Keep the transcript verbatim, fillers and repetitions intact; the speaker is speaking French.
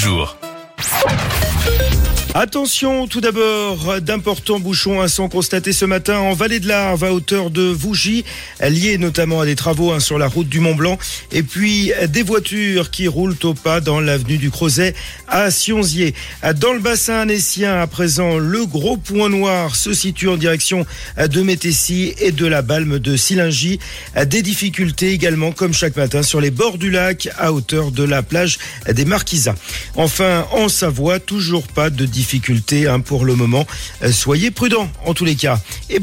jour. Attention, tout d'abord, d'importants bouchons sont constatés ce matin en vallée de l'Arve à hauteur de Vougy, liés notamment à des travaux hein, sur la route du Mont-Blanc, et puis des voitures qui roulent au pas dans l'avenue du Crozet à Sionzier. Dans le bassin annécien, à présent, le gros point noir se situe en direction de Métessy et de la Balme de Sillingy. Des difficultés également, comme chaque matin, sur les bords du lac à hauteur de la plage des Marquisats. Enfin, en Savoie, toujours pas de difficultés hein, pour le moment. Soyez prudents en tous les cas. Et